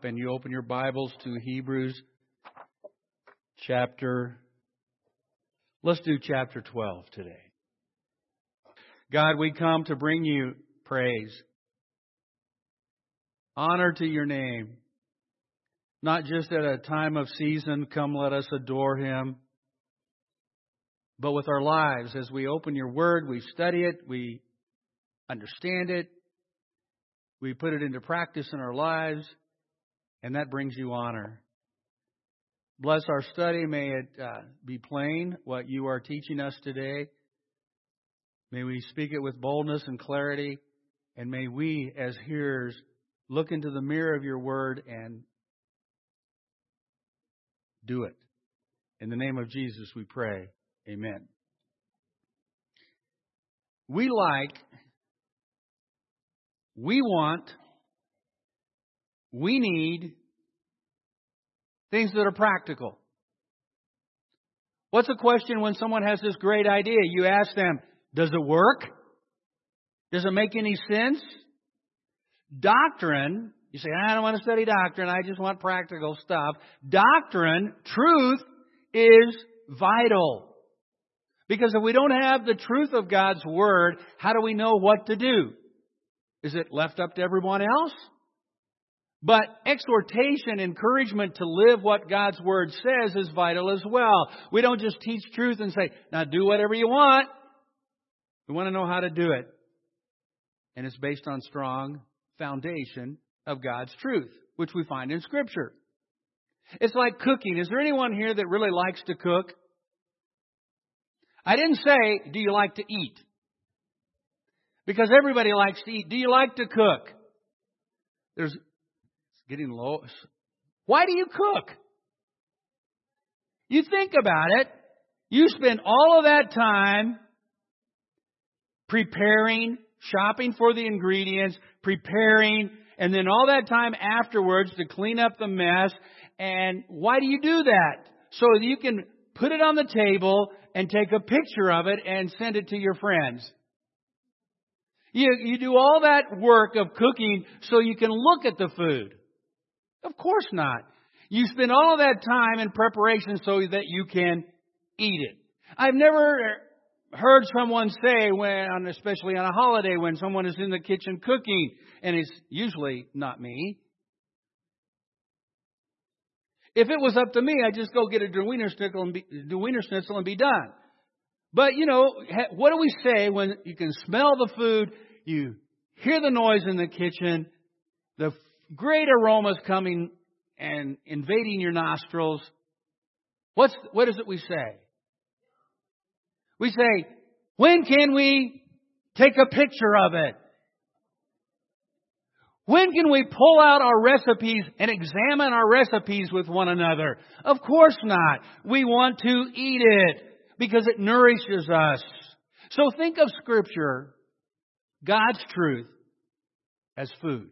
up and you open your Bibles to Hebrews let's do chapter 12 today. God, we come to bring you praise, honor to your name. Not just at a time of season, come let us adore Him, but with our lives. As we open your word, we study it, we understand it, we put it into practice in our lives, and that brings you honor. Bless our study. May it be plain what you are teaching us today. May we speak it with boldness and clarity, and may we, as hearers, look into the mirror of your word and do it. In the name of Jesus we pray. Amen. We want, we need things that are practical. What's the question when someone has this great idea? You ask them, does it work? Does it make any sense? Doctrine, you say, I don't want to study doctrine, I just want practical stuff. Doctrine, truth, is vital. Because if we don't have the truth of God's Word, how do we know what to do? Is it left up to everyone else? But exhortation, encouragement to live what God's Word says is vital as well. We don't just teach truth and say, now do whatever you want. We want to know how to do it. And it's based on strong foundation of God's truth, which we find in Scripture. It's like cooking. Is there anyone here that really likes to cook? I didn't say, do you like to eat? Because everybody likes to eat. Do you like to cook? It's getting low. Why do you cook? You think about it. You spend all of that time preparing, shopping for the ingredients, preparing, and then all that time afterwards to clean up the mess. And why do you do that? So that you can put it on the table and take a picture of it and send it to your friends. You do all that work of cooking so you can look at the food. Of course not. You spend all of that time in preparation so that you can eat it. I've never heard someone say, especially on a holiday, when someone is in the kitchen cooking, and it's usually not me. If it was up to me, I'd just go get a Wiener Schnitzel and be done. But, what do we say when you can smell the food, you hear the noise in the kitchen, the great aromas coming and invading your nostrils? What is it we say? We say, when can we take a picture of it? When can we pull out our recipes and examine our recipes with one another? Of course not. We want to eat it because it nourishes us. So think of Scripture, God's truth, as food.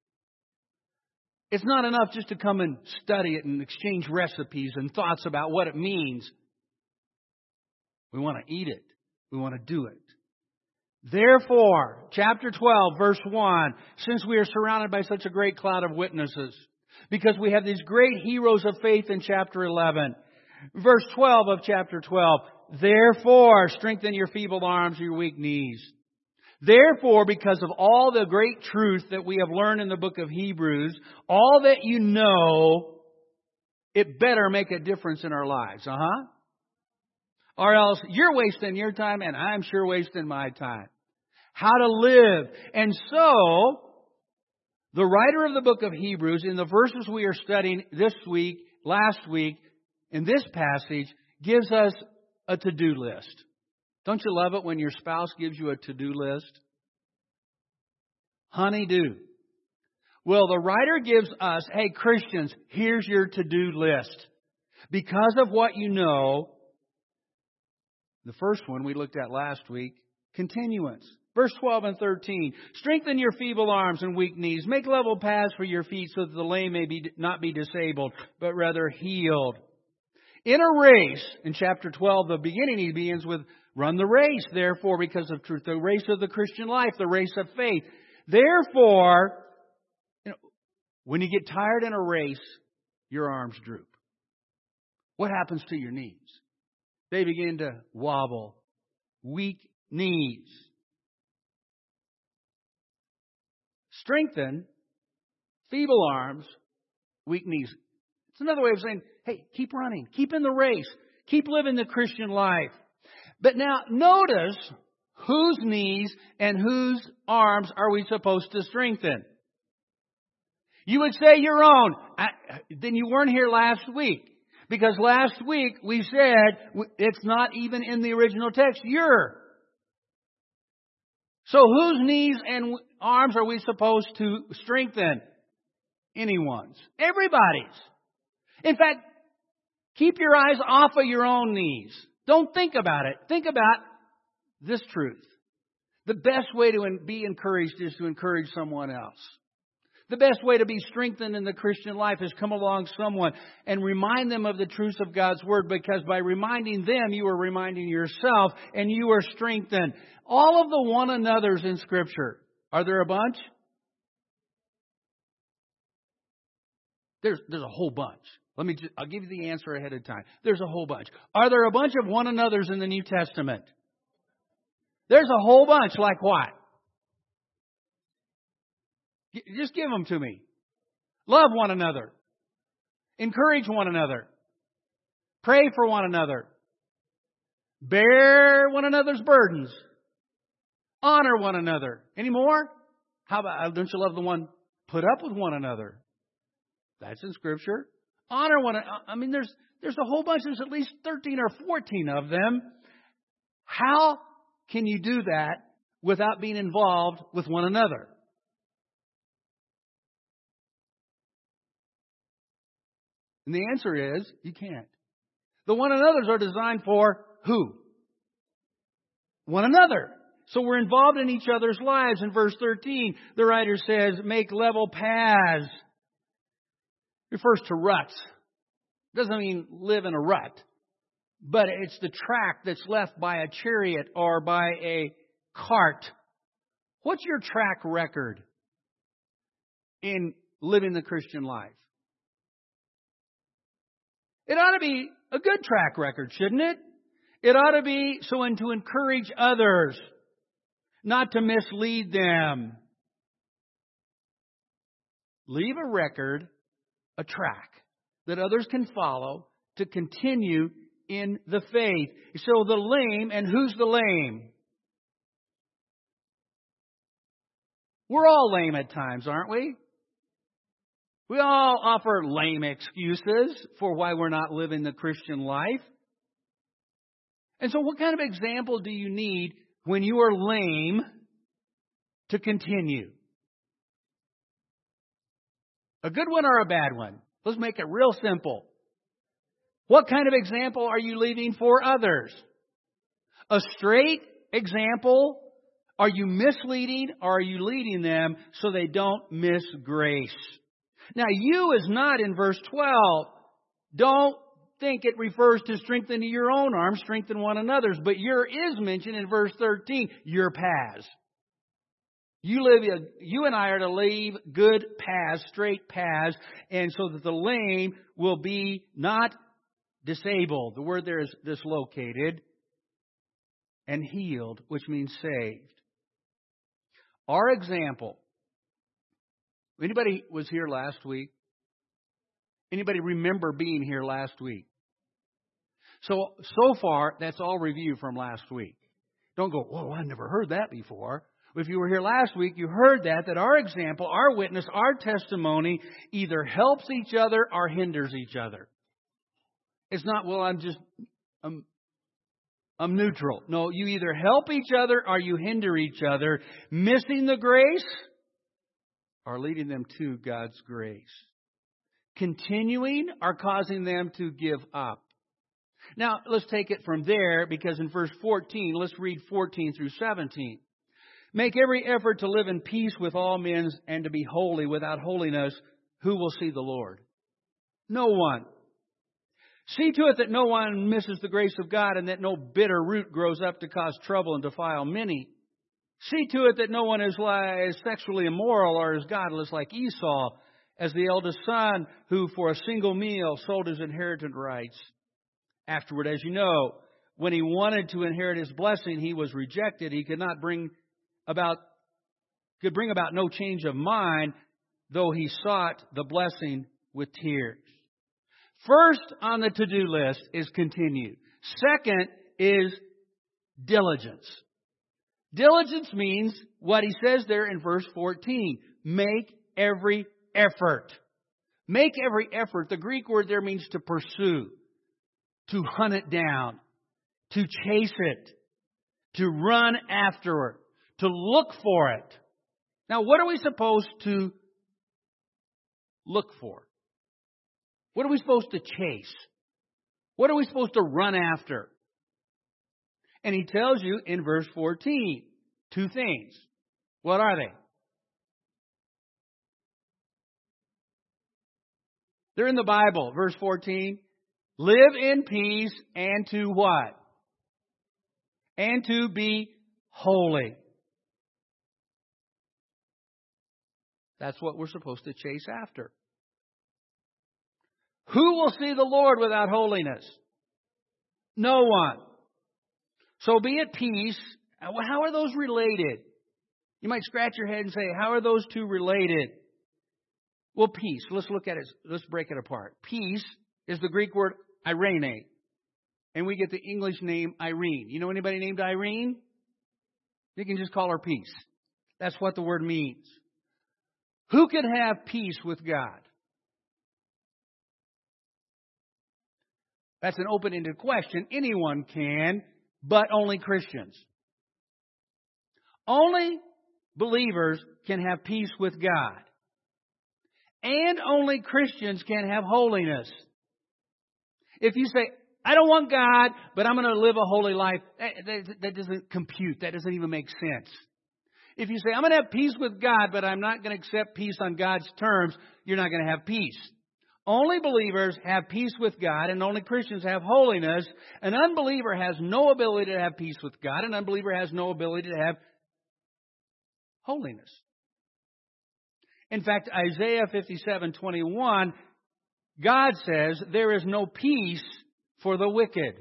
It's not enough just to come and study it and exchange recipes and thoughts about what it means. We want to eat it. We want to do it. Therefore, chapter 12, verse 1, since we are surrounded by such a great cloud of witnesses, because we have these great heroes of faith in chapter 11, verse 12 of chapter 12, therefore, strengthen your feeble arms, your weak knees. Therefore, because of all the great truth that we have learned in the book of Hebrews, all that you know, it better make a difference in our lives. Or else you're wasting your time and I'm sure wasting my time. How to live. And so, the writer of the book of Hebrews, in the verses we are studying this week, last week, in this passage, gives us a to-do list. Don't you love it when your spouse gives you a to-do list? Honey-do. Well, the writer gives us, hey, Christians, here's your to-do list. Because of what you know, the first one we looked at last week, continuance. Verse 12 and 13. Strengthen your feeble arms and weak knees. Make level paths for your feet so that the lame may not be disabled, but rather healed. In a race, in chapter 12, the beginning he begins with, run the race, therefore, because of truth. The race of the Christian life, the race of faith. Therefore, When you get tired in a race, your arms droop. What happens to your knees? They begin to wobble. Weak knees. Strengthen, feeble arms, weak knees. It's another way of saying, hey, keep running. Keep in the race. Keep living the Christian life. But now notice whose knees and whose arms are we supposed to strengthen? You would say your own. Then you weren't here last week. Because last week we said it's not even in the original text. So whose knees and arms are we supposed to strengthen? Anyone's. Everybody's. In fact, keep your eyes off of your own knees. Don't think about it. Think about this truth. The best way to be encouraged is to encourage someone else. The best way to be strengthened in the Christian life is come along someone and remind them of the truths of God's Word, because by reminding them, you are reminding yourself and you are strengthened. All of the one another's in Scripture. Are there a bunch? There's a whole bunch. I'll give you the answer ahead of time. There's a whole bunch. Are there a bunch of one another's in the New Testament? There's a whole bunch. Like what? Just give them to me. Love one another. Encourage one another. Pray for one another. Bear one another's burdens. Honor one another. Any more? How about, don't you love the one, put up with one another? That's in Scripture. Honor one another. I mean, there's a whole bunch. There's at least 13 or 14 of them. How can you do that without being involved with one another? And the answer is, you can't. The one another's are designed for who? One another. So we're involved in each other's lives. In verse 13, the writer says, make level paths. Refers to ruts. Doesn't mean live in a rut. But it's the track that's left by a chariot or by a cart. What's your track record in living the Christian life? It ought to be a good track record, shouldn't it? It ought to be so and to encourage others, not to mislead them. Leave a record, a track that others can follow to continue in the faith. So the lame, and who's the lame? We're all lame at times, aren't we? We all offer lame excuses for why we're not living the Christian life. And so what kind of example do you need when you are lame to continue? A good one or a bad one? Let's make it real simple. What kind of example are you leaving for others? A straight example? Are you misleading, or are you leading them so they don't miss grace? Now, you is not in verse 12. Don't think it refers to strengthening your own arms, strengthen one another's. But your is mentioned in verse 13, your paths. You and I are to leave good paths, straight paths, and so that the lame will be not disabled. The word there is dislocated. And healed, which means saved. Our example. Anybody was here last week? Anybody remember being here last week? So far, that's all review from last week. Don't go, whoa, I never heard that before. If you were here last week, you heard that our example, our witness, our testimony either helps each other or hinders each other. It's not, well, I'm neutral. No, you either help each other or you hinder each other, missing the grace or leading them to God's grace. Continuing or causing them to give up. Now, let's take it from there, because in verse 14, let's read 14 through 17. Make every effort to live in peace with all men and to be holy. Without holiness, who will see the Lord? No one. See to it that no one misses the grace of God, and that no bitter root grows up to cause trouble and defile many. See to it that no one is sexually immoral or is godless like Esau, as the eldest son who for a single meal sold his inheritance rights. Afterward, as you know, when he wanted to inherit his blessing, he was rejected. He could bring about no change of mind, though he sought the blessing with tears. First on the to-do list is continue. Second is diligence. Diligence means what he says there in verse 14. Make every effort. Make every effort. The Greek word there means to pursue, to hunt it down, to chase it, to run after it, to look for it. Now, what are we supposed to look for? What are we supposed to chase? What are we supposed to run after? And he tells you in verse 14, two things. What are they? They're in the Bible. Verse 14, live in peace and to what? And to be holy. That's what we're supposed to chase after. Who will see the Lord without holiness? No one. So be at peace. How are those related? You might scratch your head and say, how are those two related? Well, peace. Let's look at it. Let's break it apart. Peace is the Greek word irene. And we get the English name Irene. You know anybody named Irene? You can just call her Peace. That's what the word means. Who can have peace with God? That's an open-ended question. Anyone can, but only Christians. Only believers can have peace with God. And only Christians can have holiness. If you say, I don't want God, but I'm going to live a holy life, that doesn't compute. That doesn't even make sense. If you say, I'm going to have peace with God, but I'm not going to accept peace on God's terms, you're not going to have peace. Only believers have peace with God, and only Christians have holiness. An unbeliever has no ability to have peace with God. An unbeliever has no ability to have holiness. In fact, Isaiah 57:21, God says, there is no peace for the wicked.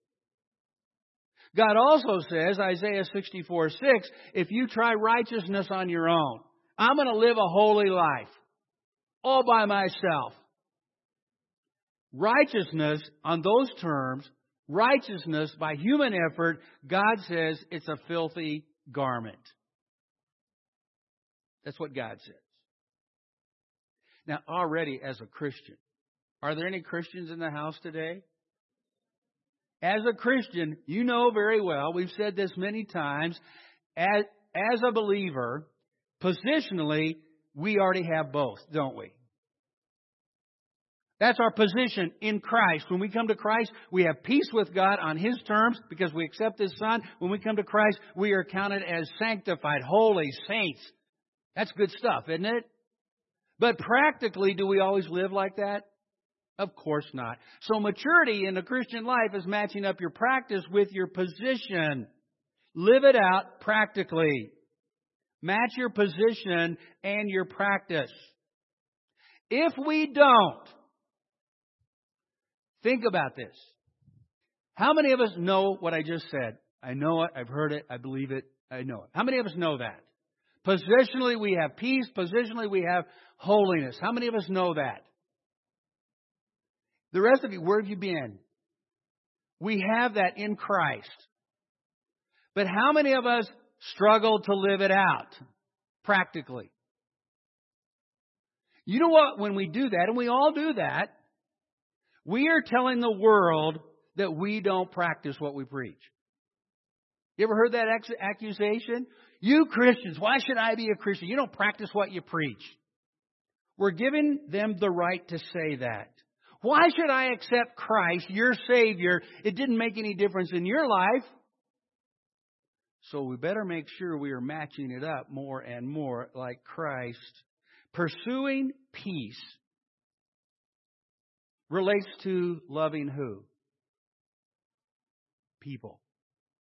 God also says, Isaiah 64:6, if you try righteousness on your own, I'm going to live a holy life all by myself. Righteousness on those terms, righteousness by human effort, God says it's a filthy garment. That's what God says. Now, already as a Christian, are there any Christians in the house today? As a Christian, you know very well, we've said this many times, as a believer, positionally, we already have both, don't we? That's our position in Christ. When we come to Christ, we have peace with God on His terms because we accept His Son. When we come to Christ, we are counted as sanctified, holy, saints. That's good stuff, isn't it? But practically, do we always live like that? Of course not. So maturity in the Christian life is matching up your practice with your position. Live it out practically. Match your position and your practice. If we don't, think about this. How many of us know what I just said? I know it, I've heard it, I believe it, I know it. How many of us know that? Positionally, we have peace. Positionally, we have holiness. How many of us know that? The rest of you, where have you been? We have that in Christ. But how many of us struggle to live it out practically? You know what? When we do that, and we all do that, we are telling the world that we don't practice what we preach. You ever heard that accusation? You Christians, why should I be a Christian? You don't practice what you preach. We're giving them the right to say that. Why should I accept Christ, your Savior? It didn't make any difference in your life. So we better make sure we are matching it up more and more like Christ. Pursuing peace relates to loving who? People.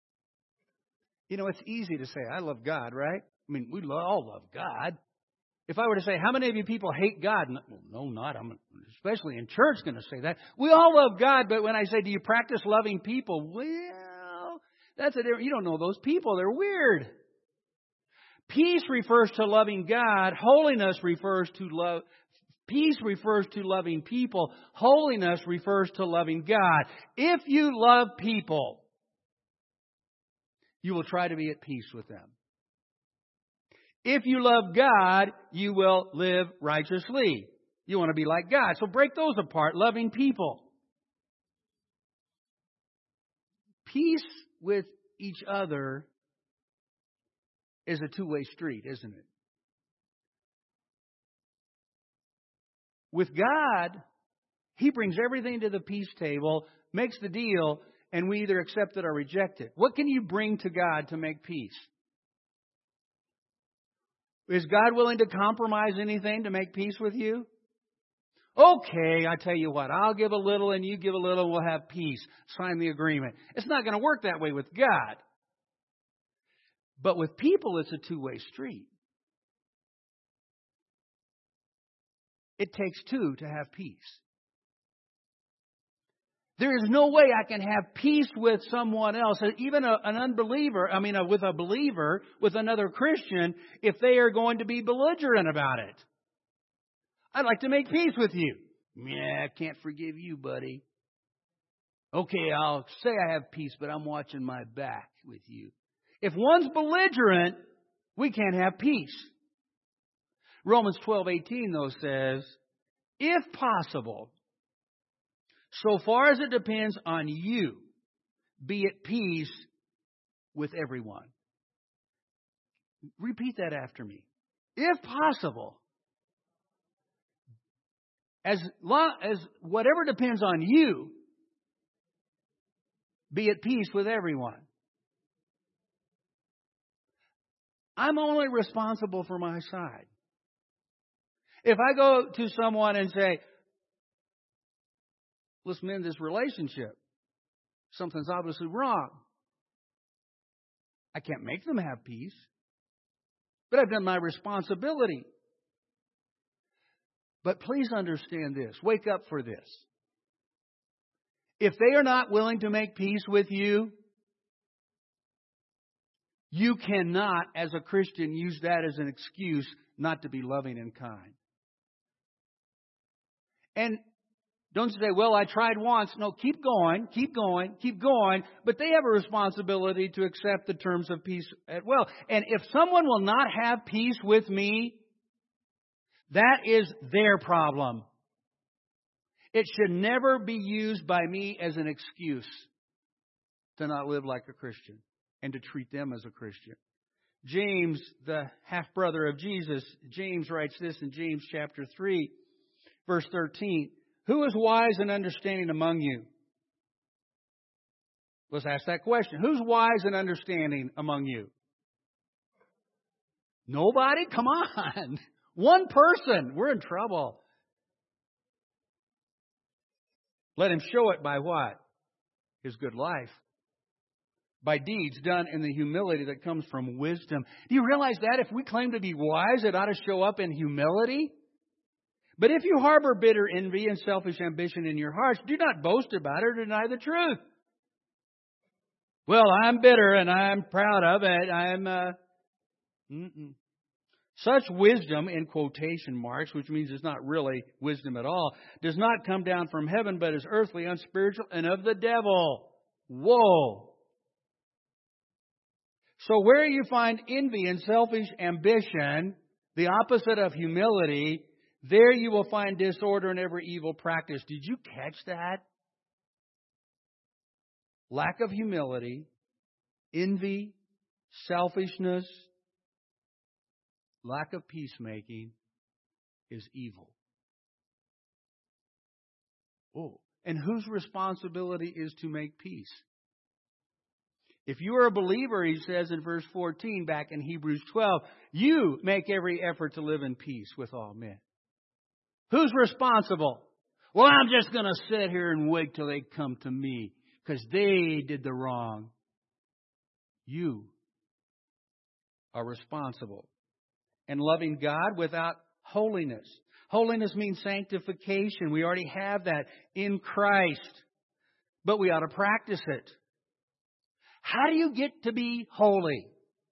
You know, it's easy to say, I love God, right? I mean, we all love God. If I were to say, how many of you people hate God? No, not. I'm especially in church going to say that. We all love God, but when I say, do you practice loving people? Well, that's a different. You don't know those people. They're weird. Peace refers to loving God. Holiness refers to love. Peace refers to loving people. Holiness refers to loving God. If you love people, you will try to be at peace with them. If you love God, you will live righteously. You want to be like God. So break those apart. Loving people. Peace with each other is a two-way street, isn't it? With God, He brings everything to the peace table, makes the deal, and we either accept it or reject it. What can you bring to God to make peace? Is God willing to compromise anything to make peace with you? Okay, I tell you what, I'll give a little and you give a little and we'll have peace. Sign the agreement. It's not going to work that way with God. But with people, it's a two-way street. It takes two to have peace. There is no way I can have peace with someone else, even an unbeliever, with a believer, with another Christian, if they are going to be belligerent about it. I'd like to make peace with you. Yeah, I can't forgive you, buddy. Okay, I'll say I have peace, but I'm watching my back with you. If one's belligerent, we can't have peace. Romans 12:18, though, says, if possible, so far as it depends on you, be at peace with everyone. Repeat that after me. If possible, as whatever depends on you, be at peace with everyone. I'm only responsible for my side. If I go to someone and say, let's mend this relationship, something's obviously wrong, I can't make them have peace. But I've done my responsibility. But please understand this. Wake up for this. If they are not willing to make peace with you, you cannot, as a Christian, use that as an excuse not to be loving and kind. And don't say, well, I tried once. No, keep going. But they have a responsibility to accept the terms of peace as well. And if someone will not have peace with me, that is their problem. It should never be used by me as an excuse to not live like a Christian and to treat them as a Christian. James, the half-brother of Jesus, James writes this in James chapter 3, verse 13. Who is wise and understanding among you? Let's ask that question. Who's wise and understanding among you? Nobody? Come on. One person. We're in trouble. Let him show it by what? His good life. By deeds done in the humility that comes from wisdom. Do you realize that if we claim to be wise, it ought to show up in humility? But if you harbor bitter envy and selfish ambition in your hearts, do not boast about it or deny the truth. Well, I'm bitter and I'm proud of it. Such wisdom, in quotation marks, which means it's not really wisdom at all, does not come down from heaven, but is earthly, unspiritual, and of the devil. Whoa! So where you find envy and selfish ambition, the opposite of humility, there you will find disorder and every evil practice. Did you catch that? Lack of humility, envy, selfishness, lack of peacemaking is evil. Oh, and whose responsibility is to make peace? If you are a believer, he says in verse 14 back in Hebrews 12, you make every effort to live in peace with all men. Who's responsible? Well, I'm just going to sit here and wait till they come to me because they did the wrong. You are responsible. and loving God without holiness. Holiness means sanctification. We already have that in Christ, but we ought to practice it. How do you get to be holy?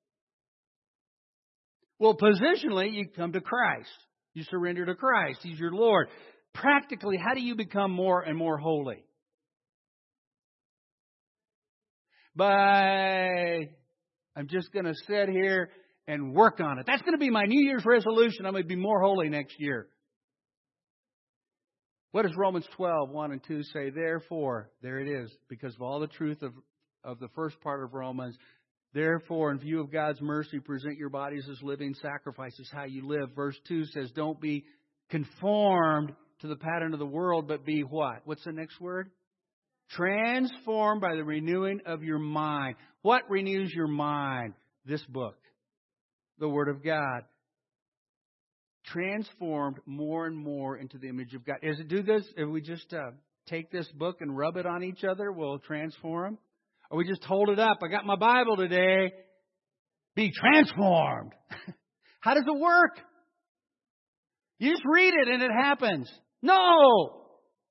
Well, positionally, you come to Christ. You surrender to Christ. He's your Lord. Practically, how do you become more and more holy? I'm just going to sit here and work on it. That's going to be my New Year's resolution. I'm going to be more holy next year. What does Romans 12, 1 and 2 say? Therefore, there it is, because of all the truth of the first part of Romans. Therefore, in view of God's mercy, present your bodies as living sacrifices, how you live. Verse 2 says, don't be conformed to the pattern of the world, but be what? What's the next word? Transformed by the renewing of your mind. What renews your mind? This book, the Word of God. Transformed more and more into the image of God. Does it do this? If we just take this book and rub it on each other, will it transform? Or we just hold it up. I got my Bible today. Be transformed. How does it work? You just read it and it happens. No!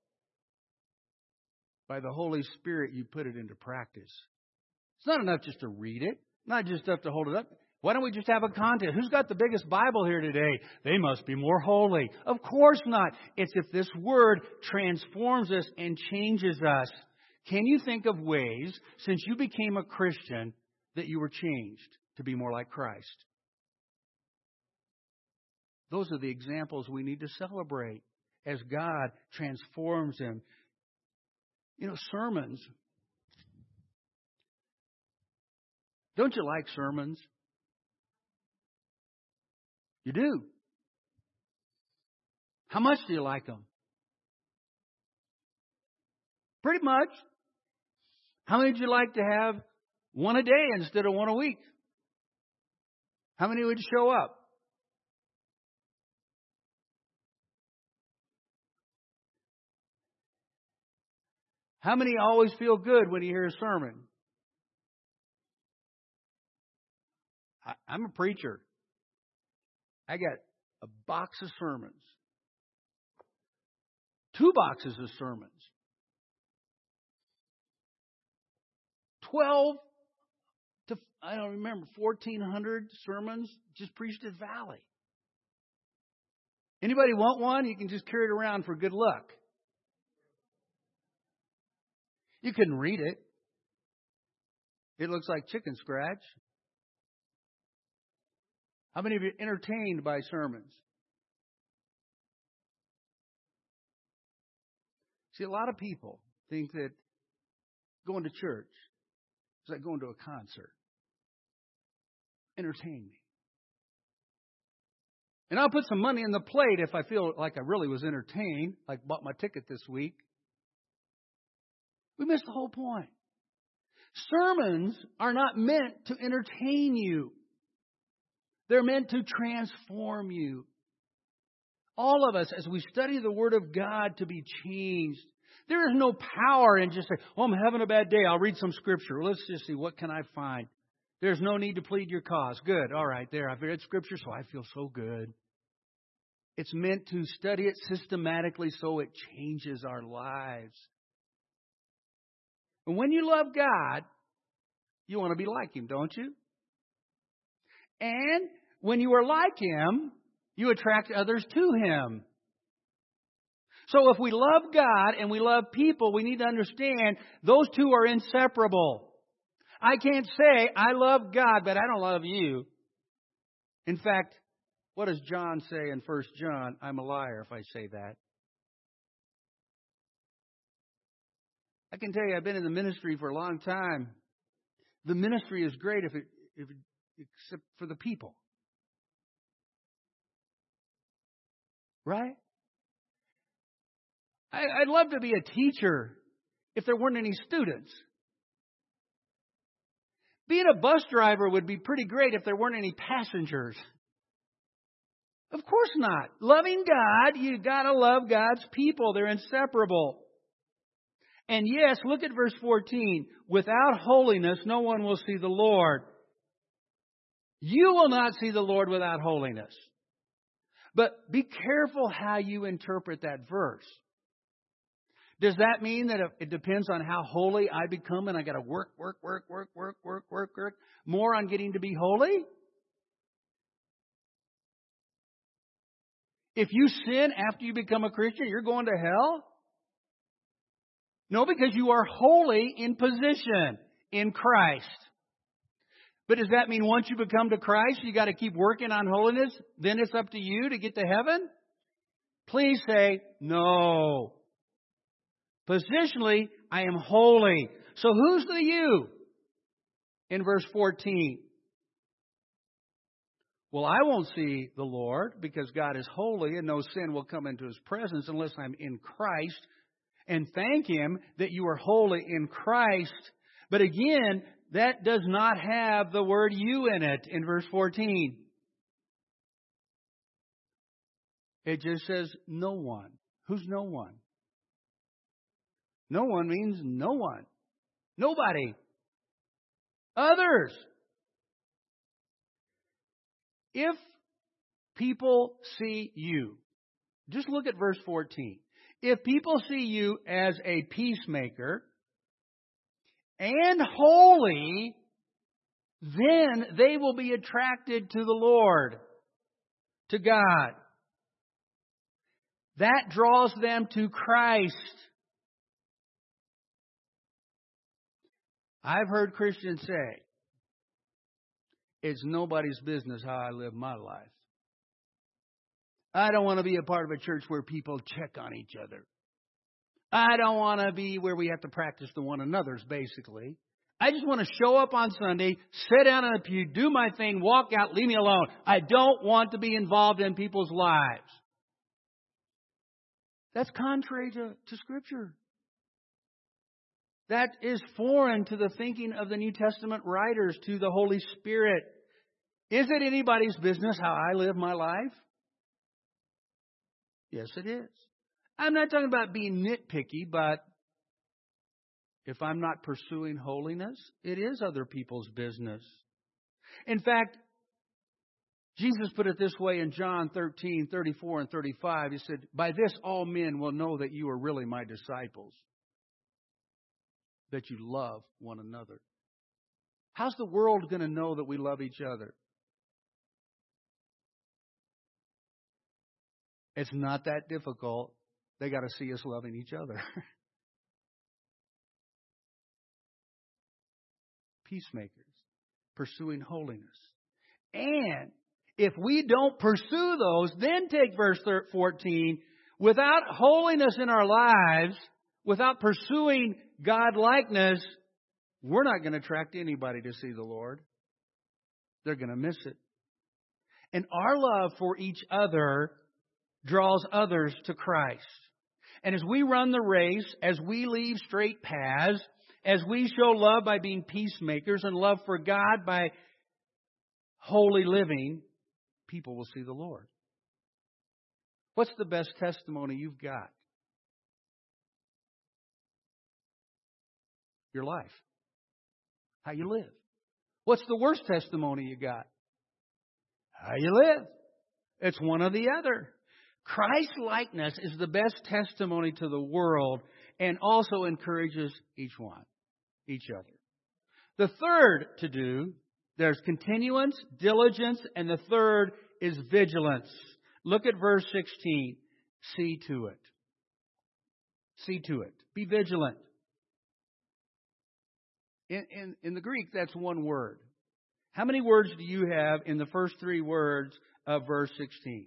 By the Holy Spirit, you put it into practice. It's not enough just to read it. Not just enough to hold it up. Why don't we just have a contest? Who's got the biggest Bible here today? They must be more holy. Of course not. It's if this Word transforms us and changes us. Can you think of ways, since you became a Christian, that you were changed to be more like Christ? Those are the examples we need to celebrate as God transforms him. You know, sermons. Don't you like sermons? You do. How much do you like them? Pretty much. How many would you like to have one a day instead of one a week? How many would show up? How many always feel good when you hear a sermon? I'm a preacher. I got a box of sermons. 2 boxes of sermons. 12 to, I don't remember, 1,400 sermons just preached at Valley. Anybody want one? You can just carry it around for good luck. You can read it. It looks like chicken scratch. How many of you are entertained by sermons? See, a lot of people think that going to church is like going to a concert. Entertain me. And I'll put some money in the plate if I feel like I really was entertained, like bought my ticket this week. We missed the whole point. Sermons are not meant to entertain you. They're meant to transform you. All of us, as we study the Word of God, to be changed. There is no power in just saying, oh, I'm having a bad day. I'll read some Scripture. Let's just see, what can I find? There's no need to plead your cause. Good. All right, there. I've read Scripture, so I feel so good. It's meant to study it systematically so it changes our lives. And when you love God, you want to be like Him, don't you? And when you are like Him, you attract others to Him. So if we love God and we love people, we need to understand those two are inseparable. I can't say I love God, but I don't love you. In fact, what does John say in 1 John? I'm a liar if I say that. I can tell you, I've been in the ministry for a long time. The ministry is great except for the people. Right? I'd love to be a teacher if there weren't any students. Being a bus driver would be pretty great if there weren't any passengers. Of course not. Loving God, you got to love God's people. They're inseparable. And yes, look at verse 14. Without holiness, no one will see the Lord. You will not see the Lord without holiness. But be careful how you interpret that verse. Does that mean that it depends on how holy I become and I got to work more on getting to be holy? If you sin after you become a Christian, you're going to hell? No, because you are holy in position in Christ. But does that mean once you become to Christ, you got to keep working on holiness? Then it's up to you to get to heaven? Please say no. Positionally, I am holy. So who's the you? In verse 14. Well, I won't see the Lord because God is holy and no sin will come into His presence unless I'm in Christ. And thank Him that you are holy in Christ. But again, that does not have the word you in it in verse 14. It just says no one. Who's no one? No one means no one. Nobody. Others. If people see you, just look at verse 14. If people see you as a peacemaker and holy, then they will be attracted to the Lord, to God. That draws them to Christ. I've heard Christians say, it's nobody's business how I live my life. I don't want to be a part of a church where people check on each other. I don't want to be where we have to practice the one another's, basically. I just want to show up on Sunday, sit down in a pew, do my thing, walk out, leave me alone. I don't want to be involved in people's lives. That's contrary to Scripture. That is foreign to the thinking of the New Testament writers, to the Holy Spirit. Is it anybody's business how I live my life? Yes, it is. I'm not talking about being nitpicky, but if I'm not pursuing holiness, it is other people's business. In fact, Jesus put it this way in John 13:34 and 35. He said, by this all men will know that you are really my disciples, that you love one another. How's the world going to know that we love each other? It's not that difficult. They got to see us loving each other. Peacemakers, pursuing holiness. And if we don't pursue those, then take verse 14. Without holiness in our lives, without pursuing God-likeness, we're not going to attract anybody to see the Lord. They're going to miss it. And our love for each other draws others to Christ. And as we run the race, as we leave straight paths, as we show love by being peacemakers and love for God by holy living, people will see the Lord. What's the best testimony you've got? Your life. How you live. What's the worst testimony you got? How you live. It's one or the other. Christ-likeness is the best testimony to the world and also encourages each other. The third to do, there's continuance, diligence, and the third is vigilance. Look at verse 16. See to it. See to it. Be vigilant. In the Greek, that's one word. How many words do you have in the first three words of verse 16?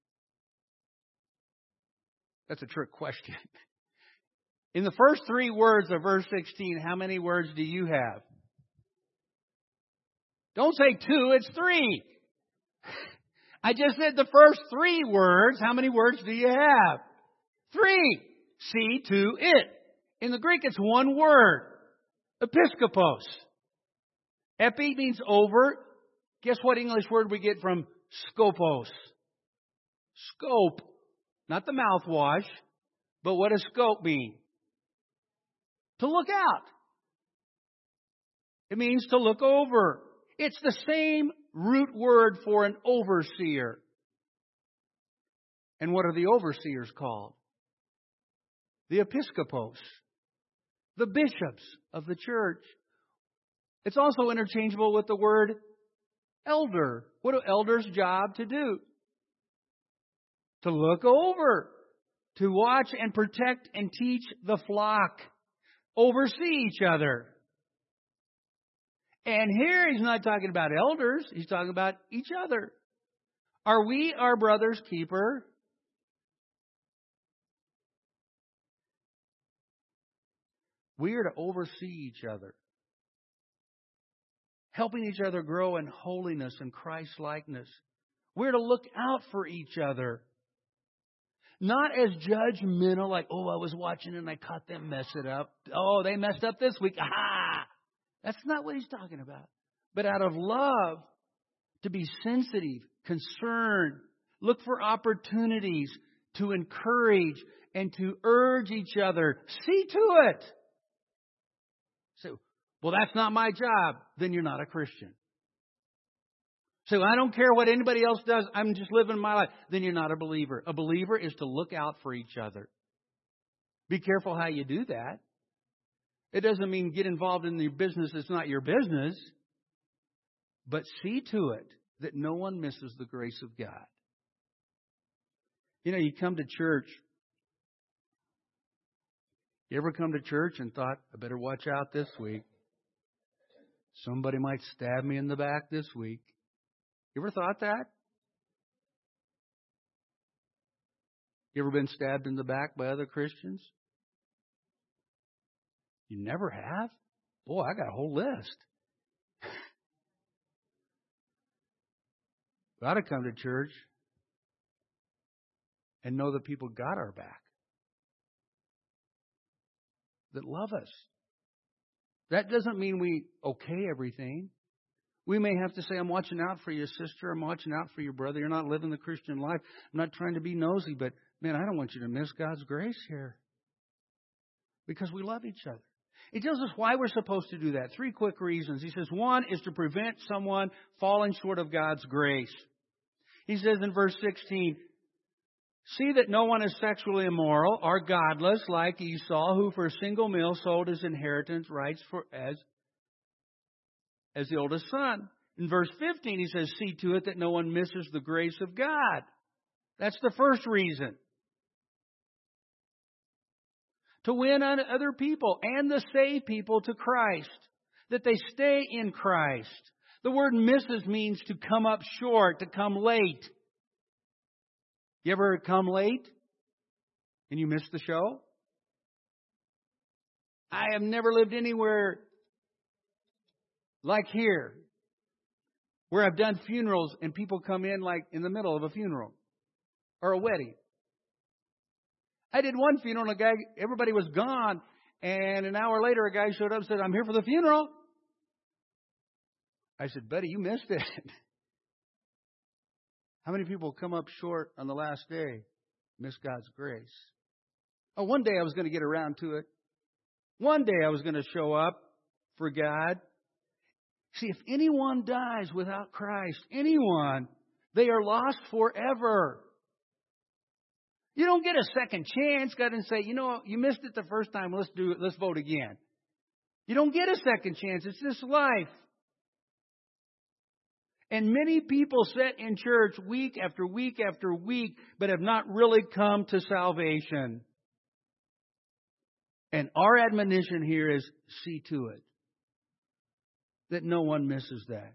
That's a trick question. In the first three words of verse 16, how many words do you have? Don't say two, it's three. I just said the first three words. How many words do you have? Three. See to it. In the Greek, it's one word. Episkopos. Epi means over. Guess what English word we get from scopos? Scope. Not the mouthwash. But what does scope mean? To look out. It means to look over. It's the same root word for an overseer. And what are the overseers called? The episkopos, the bishops of the church. It's also interchangeable with the word elder. What are elders' job to do? To look over, to watch and protect and teach the flock, oversee each other. And here he's not talking about elders, he's talking about each other. Are we our brother's keeper? We are to oversee each other, helping each other grow in holiness and Christ-likeness. We're to look out for each other. Not as judgmental, like, oh, I was watching and I caught them mess it up. Oh, they messed up this week. Aha! That's not what he's talking about. But out of love, to be sensitive, concerned, look for opportunities to encourage and to urge each other. See to it. So, well, that's not my job. Then you're not a Christian. So I don't care what anybody else does. I'm just living my life. Then you're not a believer. A believer is to look out for each other. Be careful how you do that. It doesn't mean get involved in your business that's not your business. But see to it that no one misses the grace of God. You know, you come to church. You ever come to church and thought, I better watch out this week. Somebody might stab me in the back this week. You ever thought that? You ever been stabbed in the back by other Christians? You never have? Boy, I got a whole list. We ought to come to church and know that people got our back, that love us. That doesn't mean we okay everything. We may have to say, I'm watching out for you, sister. I'm watching out for you, brother. You're not living the Christian life. I'm not trying to be nosy, but man, I don't want you to miss God's grace here. Because we love each other. He tells us why we're supposed to do that. 3 quick reasons. He says, one is to prevent someone falling short of God's grace. He says in verse 16, see that no one is sexually immoral or godless like Esau, who for a single meal sold his inheritance rights for as the oldest son. In verse 15, he says, see to it that no one misses the grace of God. That's the first reason. To win other people and to save people to Christ. That they stay in Christ. The word misses means to come up short, to come late. You ever come late and you miss the show? I have never lived anywhere like here, where I've done funerals and people come in like in the middle of a funeral or a wedding. I did one funeral and everybody was gone, and an hour later a guy showed up and said, I'm here for the funeral. I said, buddy, you missed it. How many people come up short on the last day, miss God's grace? Oh, one day I was going to get around to it. One day I was going to show up for God. See, if anyone dies without Christ, anyone, they are lost forever. You don't get a second chance. God didn't say, you know, you missed it the first time. Let's do it. Let's vote again. You don't get a second chance. It's this life. And many people sit in church week after week after week, but have not really come to salvation. And our admonition here is, see to it that no one misses that.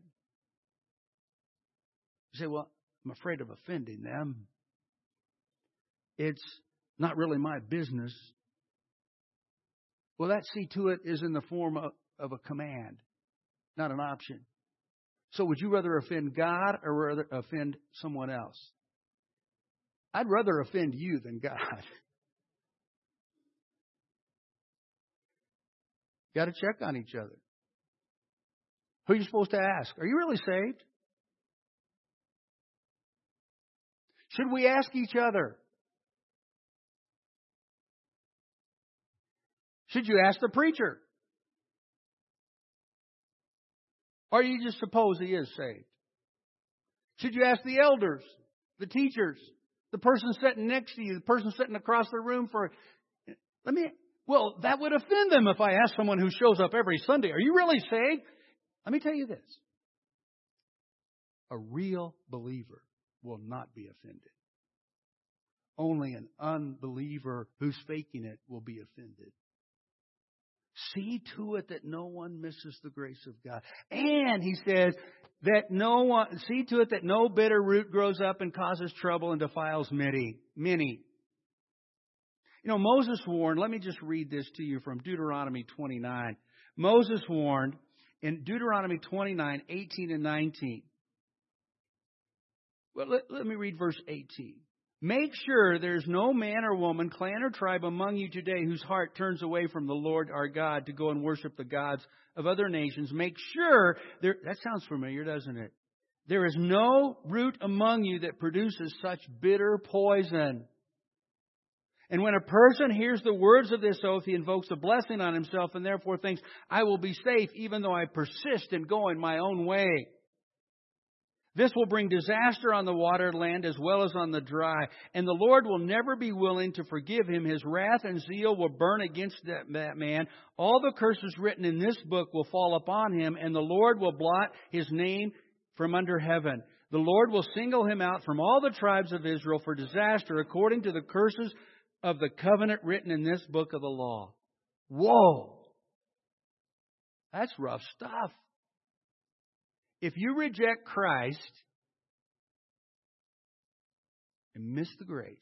You say, well, I'm afraid of offending them. It's not really my business. Well, that see to it is in the form of a command, not an option. So would you rather offend God or rather offend someone else? I'd rather offend you than God. Got to check on each other. Who are you supposed to ask? Are you really saved? Should we ask each other? Should you ask the preacher? Or you just suppose he is saved? Should you ask the elders, the teachers, the person sitting next to you, the person sitting across the room well, that would offend them if I asked someone who shows up every Sunday, are you really saved? Let me tell you this. A real believer will not be offended. Only an unbeliever who's faking it will be offended. See to it that no one misses the grace of God. And he says that see to it that no bitter root grows up and causes trouble and defiles many. Moses warned, let me just read this to you from Deuteronomy 29. Moses warned in Deuteronomy 29, 18 and 19. Well, let me read verse 18. Make sure there's no man or woman, clan or tribe among you today whose heart turns away from the Lord our God to go and worship the gods of other nations. Make sure that sounds familiar, doesn't it? There is no root among you that produces such bitter poison. And when a person hears the words of this oath, he invokes a blessing on himself and therefore thinks, I will be safe even though I persist in going my own way. This will bring disaster on the watered land as well as on the dry. And the Lord will never be willing to forgive him. His wrath and zeal will burn against that man. All the curses written in this book will fall upon him, and the Lord will blot his name from under heaven. The Lord will single him out from all the tribes of Israel for disaster according to the curses of the covenant written in this book of the law. Whoa! That's rough stuff. If you reject Christ and miss the grace,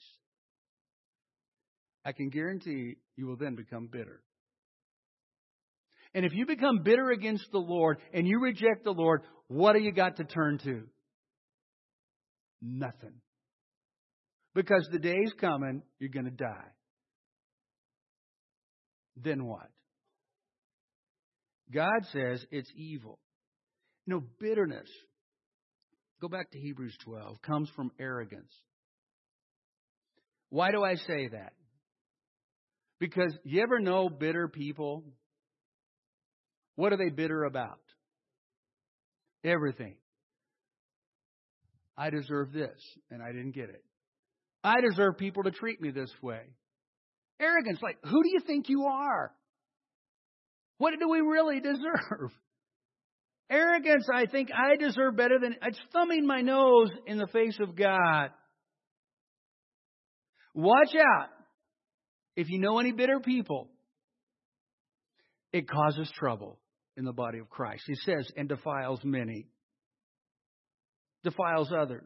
I can guarantee you will then become bitter. And if you become bitter against the Lord and you reject the Lord, what do you got to turn to? Nothing. Because the day's coming, you're going to die. Then what? God says it's evil. Bitterness, go back to Hebrews 12, comes from arrogance. Why do I say that? Because you ever know bitter people? What are they bitter about? Everything. I deserve this, and I didn't get it. I deserve people to treat me this way. Arrogance, like, who do you think you are? What do we really deserve? Arrogance, I think I deserve better than... It's thumbing my nose in the face of God. Watch out. If you know any bitter people, it causes trouble in the body of Christ. He says, and defiles many. Defiles others.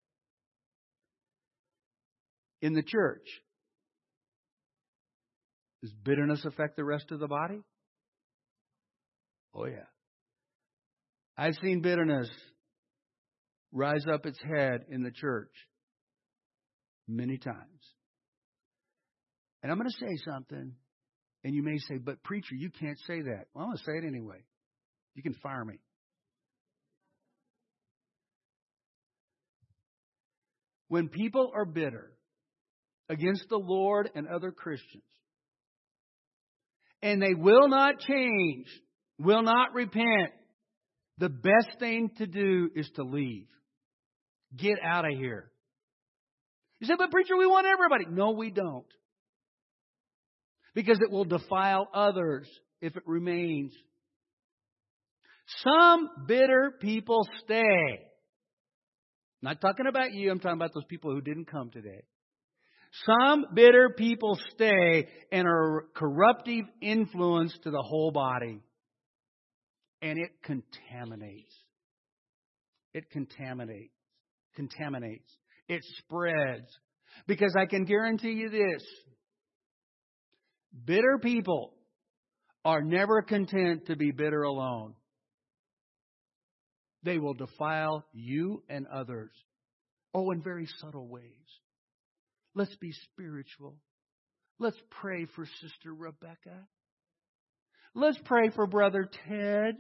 In the church, does bitterness affect the rest of the body? Oh, yeah. I've seen bitterness rise up its head in the church many times. And I'm going to say something, and you may say, but preacher, you can't say that. Well, I'm going to say it anyway. You can fire me. When people are bitter against the Lord and other Christians, and they will not change, will not repent, the best thing to do is to leave. Get out of here. You say, but preacher, we want everybody. No, we don't. Because it will defile others if it remains. Some bitter people stay. Not talking about you, I'm talking about those people who didn't come today. Some bitter people stay and are a corruptive influence to the whole body. And it contaminates. It contaminates. It spreads. Because I can guarantee you this. Bitter people are never content to be bitter alone. They will defile you and others. Oh, in very subtle ways. Let's be spiritual. Let's pray for Sister Rebecca. Let's pray for Brother Ted.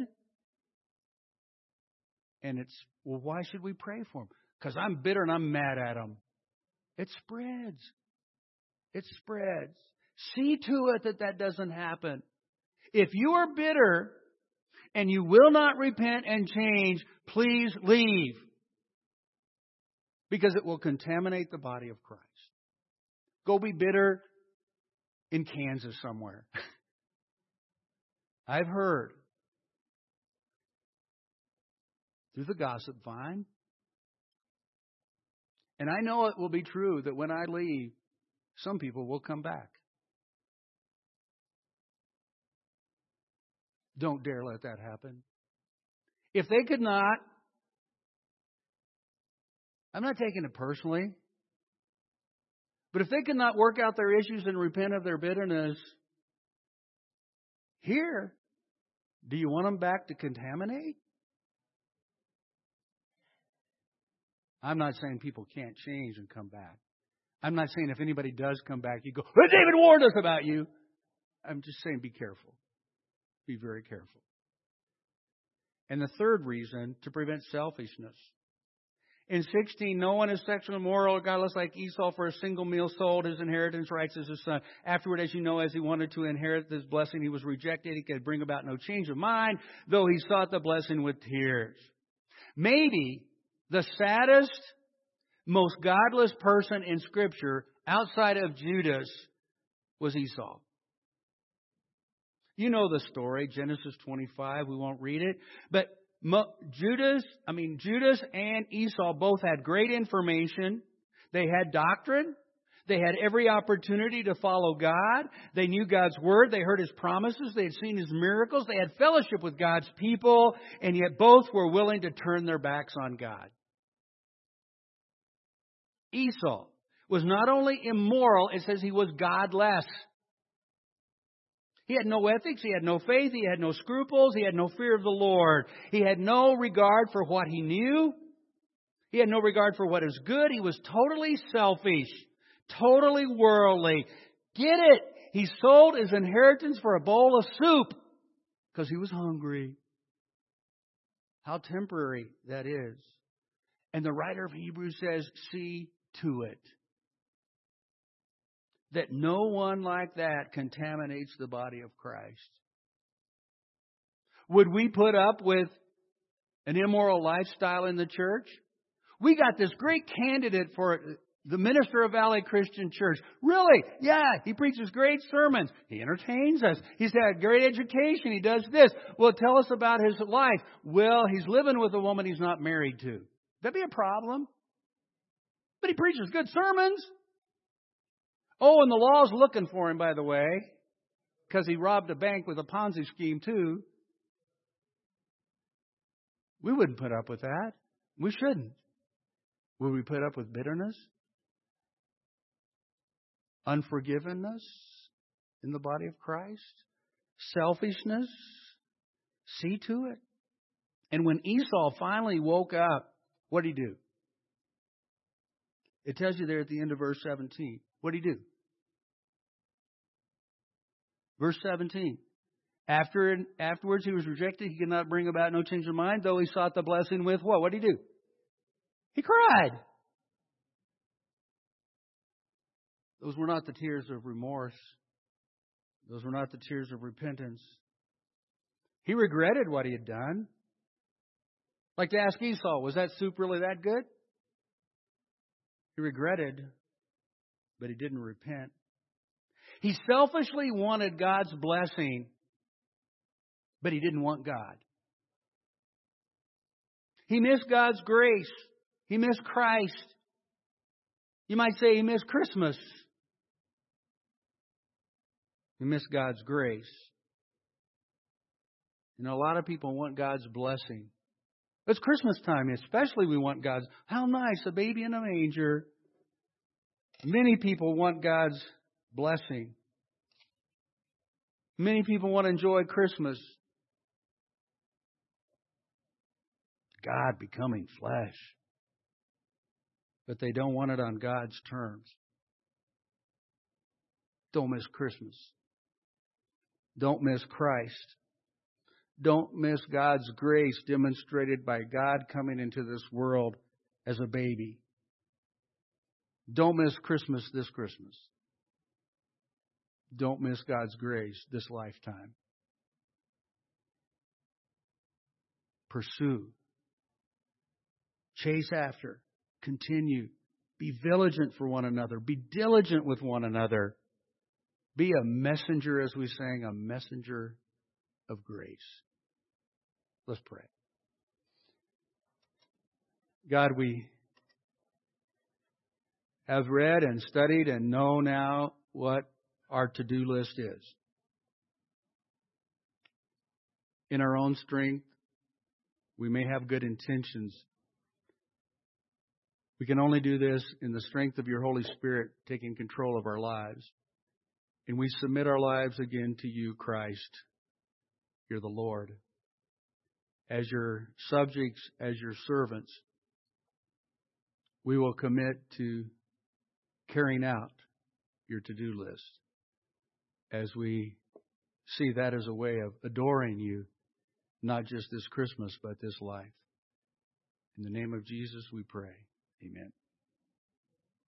And it's, well, why should we pray for him? Because I'm bitter and I'm mad at him. It spreads. It spreads. See to it that that doesn't happen. If you are bitter and you will not repent and change, please leave. because it will contaminate the body of Christ. Go be bitter in Kansas somewhere. I've heard through the gossip vine. And I know it will be true that when I leave, some people will come back. Don't dare let that happen. If they could not, I'm not taking it personally, but if they could not work out their issues and repent of their bitterness here, do you want them back to contaminate? I'm not saying people can't change and come back. I'm not saying if anybody does come back, you go, "Oh, David warned us about you." I'm just saying be careful. Be very careful. And the third reason, to prevent selfishness. In 16, no one is sexually immoral or godless like Esau, for a single meal sold his inheritance rights as his son. Afterward, as you know, as he wanted to inherit this blessing, he was rejected. He could bring about no change of mind, though he sought the blessing with tears. Maybe the saddest, most godless person in Scripture outside of Judas was Esau. You know the story, Genesis 25. We won't read it. But Judas and Esau both had great information. They had doctrine. They had every opportunity to follow God. They knew God's Word. They heard His promises. They had seen His miracles. They had fellowship with God's people. And yet both were willing to turn their backs on God. Esau was not only immoral, it says he was godless. He had no ethics, he had no faith, he had no scruples, he had no fear of the Lord. He had no regard for what he knew. He had no regard for what is good. He was totally selfish, totally worldly. Get it? He sold his inheritance for a bowl of soup because he was hungry. How temporary that is. And the writer of Hebrews says, see to it that no one like that contaminates the body of Christ. Would we put up with an immoral lifestyle in the church? We got this great candidate for the minister of Valley Christian Church. Really? Yeah, he preaches great sermons. He entertains us. He's had great education. He does this. Well, tell us about his life. Well, he's living with a woman he's not married to. That'd be a problem. But he preaches good sermons. Oh, and the law's looking for him, by the way, because he robbed a bank with a Ponzi scheme, too. We wouldn't put up with that. We shouldn't. Would we put up with bitterness? Unforgiveness in the body of Christ? Selfishness? See to it. And when Esau finally woke up, what did he do? It tells you there at the end of verse 17. What did he do? Verse 17. Afterwards he was rejected. He could not bring about no change of mind, though he sought the blessing with what? What did he do? He cried. Those were not the tears of remorse. Those were not the tears of repentance. He regretted what he had done. Like to ask Esau, was that soup really that good? He regretted, but he didn't repent. He selfishly wanted God's blessing, but he didn't want God. He missed God's grace. He missed Christ. You might say he missed Christmas. He missed God's grace. You know, a lot of people want God's blessing. It's Christmas time, especially we want God's. How nice, a baby in a manger. Many people want God's blessing. Many people want to enjoy Christmas. God becoming flesh. But they don't want it on God's terms. Don't miss Christmas. Don't miss Christ. Don't miss God's grace demonstrated by God coming into this world as a baby. Don't miss Christmas this Christmas. Don't miss God's grace this lifetime. Pursue. Chase after. Continue. Be vigilant for one another. Be diligent with one another. Be a messenger, as we sang, a messenger of grace. Let's pray. God, we have read and studied and know now what our to-do list is. In our own strength, we may have good intentions. We can only do this in the strength of your Holy Spirit taking control of our lives. And we submit our lives again to you, Christ. You're the Lord. As your subjects, as your servants, we will commit to carrying out your to-do list as we see that as a way of adoring you, not just this Christmas, but this life. In the name of Jesus, we pray. Amen.